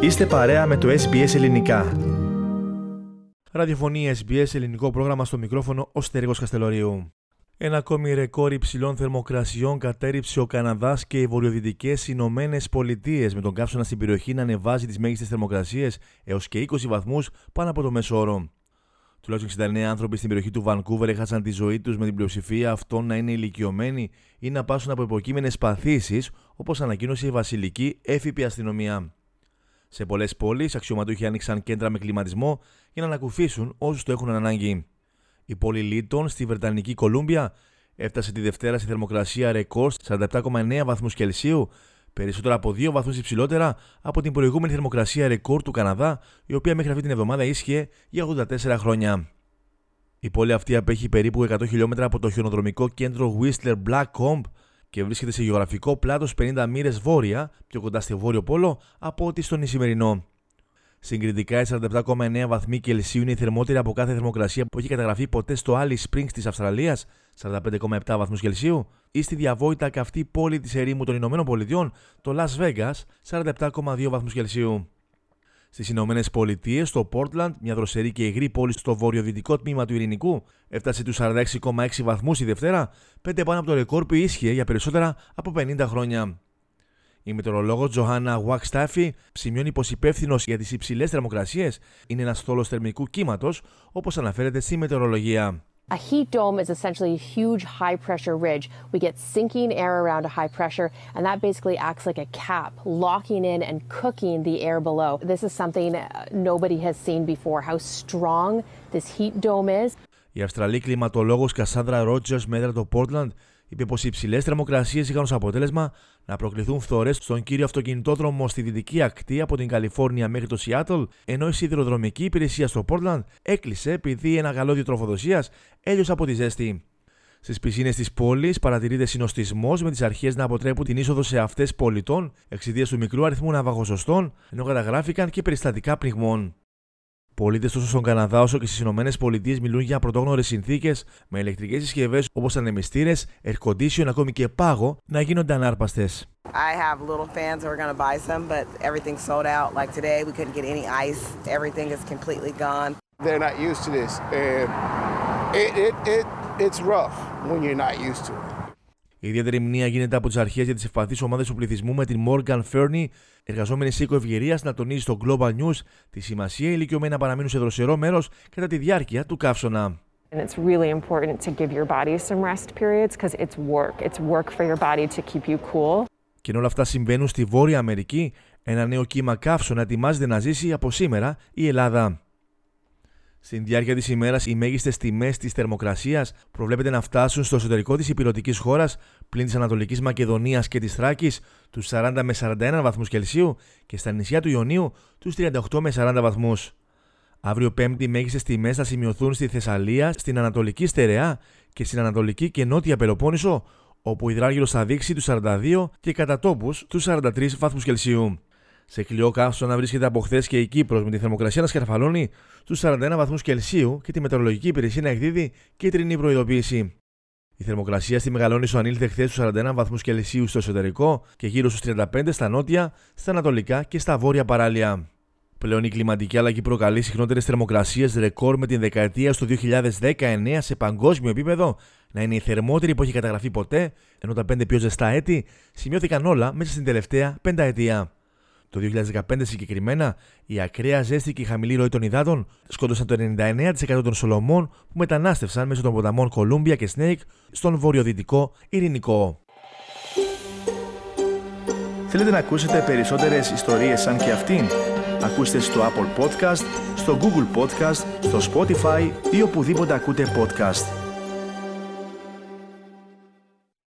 Είστε παρέα με το SBS Ελληνικά. Ραδιοφωνία SBS ελληνικό πρόγραμμα, στο μικρόφωνο ο Στέργος Καστελωρίου. Ένα ακόμη ρεκόρ υψηλών θερμοκρασιών κατέρριψε ο Καναδάς και οι βορειοδυτικές Ηνωμένες Πολιτείες, με τον καύσωνα στην περιοχή να ανεβάζει τις μέγιστες θερμοκρασίες έως και 20 βαθμούς πάνω από το μέσο όρο. Τουλάχιστον 69 άνθρωποι στην περιοχή του Βανκούβερ έχασαν τη ζωή τους, με την πλειοψηφία αυτών να είναι ηλικιωμένοι ή να πάσουν από υποκείμενες παθήσεις, όπως ανακοίνωσε η βασιλική έφυπη αστυνομία. Σε πολλές πόλεις, αξιωματούχοι άνοιξαν κέντρα με κλιματισμό για να ανακουφίσουν όσους το έχουν ανάγκη. Η πόλη Λίτον στη Βρετανική Κολούμπια έφτασε τη Δευτέρα στη θερμοκρασία ρεκόρ 47,9 βαθμούς Κελσίου, περισσότερα από 2 βαθμούς υψηλότερα από την προηγούμενη θερμοκρασία ρεκόρ του Καναδά, η οποία μέχρι αυτή την εβδομάδα ίσχυε για 84 χρόνια. Η πόλη αυτή απέχει περίπου 100 χιλιόμετρα από το χιονοδρομικό κέντρο Whistler Blackcomb και βρίσκεται σε γεωγραφικό πλάτος 50 μοίρες βόρεια, πιο κοντά στη Βόρειο Πόλο από ό,τι στον Ισημερινό. Συγκριτικά, οι 47,9 βαθμοί Κελσίου είναι η θερμότερη από κάθε θερμοκρασία που έχει καταγραφεί ποτέ στο Alice Springs της Αυστραλίας, 45,7 βαθμούς Κελσίου, ή στη διαβόητα καυτή πόλη της ερήμου των Ηνωμένων Πολιτειών, το Las Vegas, 47,2 βαθμούς Κελσίου. Στις Ηνωμένες Πολιτείες, στο Portland, μια δροσερή και υγρή πόλη στο βορειοδυτικό τμήμα του Ειρηνικού, έφτασε τους 46,6 βαθμούς η Δευτέρα, 5 πάνω από το ρεκόρ που ίσχυε για περισσότερα από 50 χρόνια. Η μετεωρολόγος Τζοάννα Γουακστάφη σημειώνει πως υπεύθυνος για τις υψηλές θερμοκρασίες είναι ένας θόλος θερμικού κύματος, όπως αναφέρεται στη μετεωρολογία. A heat dome is essentially a huge high-pressure ridge. We get sinking air around a high pressure, and that basically acts like a cap, locking in and cooking the air below. This is something nobody has seen before, how strong this heat dome is. Η Αυστραλή κλιματολόγος Κασάνδρα Ρότζερς μέτρα το Portland είπε πως οι υψηλές θερμοκρασίες είχαν ως αποτέλεσμα να προκληθούν φθορές στον κύριο αυτοκινητόδρομο στη δυτική ακτή από την Καλιφόρνια μέχρι το Σιάτλ, ενώ η σιδηροδρομική υπηρεσία στο Portland έκλεισε επειδή ένα καλώδιο τροφοδοσίας έλειωσε από τη ζέστη. Στις πισίνες της πόλης παρατηρείται συνοστισμός, με τις αρχές να αποτρέπουν την είσοδο σε αυτές πολιτών εξαιτίας του μικρού αριθμού ναυαγοσωστών, ενώ καταγράφηκαν και περιστατικά πνιγμών. Πολίτες τόσο στον Καναδά όσο και στις Ηνωμένες Πολιτείες μιλούν για πρωτόγνωρες συνθήκες, με ηλεκτρικές συσκευές όπως ανεμιστήρες, air condition, ακόμη και πάγο να γίνονται ανάρπαστες. I have little fans who are going to buy some, but everything's sold out. Like today, we couldn't get any ice. Everything is completely gone. They're not used to this, and it's rough when you're not used to it. Η ιδιαίτερη μνήμα γίνεται από τις αρχές για τις ευπαθείς ομάδες του πληθυσμού, με την Morgan Fernie, εργαζόμενη σε οίκο ευγυρίας, να τονίζει στο Global News τη σημασία οι ηλικιωμένοι να παραμείνουν σε δροσερό μέρος κατά τη διάρκεια του καύσωνα. And it's really important to give your body some rest periods because it's work. It's work for your body to keep you cool. Και ενώ όλα αυτά συμβαίνουν στη Βόρεια Αμερική, ένα νέο κύμα καύσωνα ετοιμάζεται να ζήσει από σήμερα η Ελλάδα. Στην διάρκεια της ημέρας, οι μέγιστες τιμές της θερμοκρασίας προβλέπεται να φτάσουν στο εσωτερικό της ηπειρωτικής χώρας, πλην της Ανατολικής Μακεδονίας και της Θράκης, τους 40 με 41 βαθμούς Κελσίου και στα νησιά του Ιωνίου τους 38 με 40 βαθμούς. Αύριο Πέμπτη, οι μέγιστες τιμές θα σημειωθούν στη Θεσσαλία, στην Ανατολική Στερεά και στην Ανατολική και Νότια Πελοπόννησο, όπου η Υδράργυρος θα δείξει τους 42 και κατά τόπους τους 43 βαθμούς Κελσίου. Σε κλειό καύσωνα βρίσκεται από χθες και η Κύπρος, με τη θερμοκρασία να σκαρφαλώνει τους 41 βαθμούς Κελσίου και τη μετεωρολογική υπηρεσία να εκδίδει κίτρινη προειδοποίηση. Η θερμοκρασία στη Μεγαλόνισσο ανήλθε χθες στους 41 βαθμούς Κελσίου στο εσωτερικό και γύρω στους 35 στα νότια, στα ανατολικά και στα βόρεια παράλια. Πλέον η κλιματική αλλαγή προκαλεί συχνότερες θερμοκρασίες ρεκόρ, με την δεκαετία στο 2019 σε παγκόσμιο επίπεδο να είναι η θερμότερη που έχει καταγραφεί ποτέ, ενώ τα 5 πιο ζεστά έτη σημειώθηκαν όλα μέσα στην τελευταία πενταετία. Το 2015 συγκεκριμένα, η ακραία ζέστη και η χαμηλή ροή των υδάτων σκότωσαν το 99% των Σολομών που μετανάστευσαν μέσω των ποταμών Κολούμπια και Snake στον βορειοδυτικό Ειρηνικό. Θέλετε να ακούσετε περισσότερες ιστορίες σαν και αυτήν? Ακούστε στο Apple Podcast, στο Google Podcast, στο Spotify ή οπουδήποτε ακούτε podcast.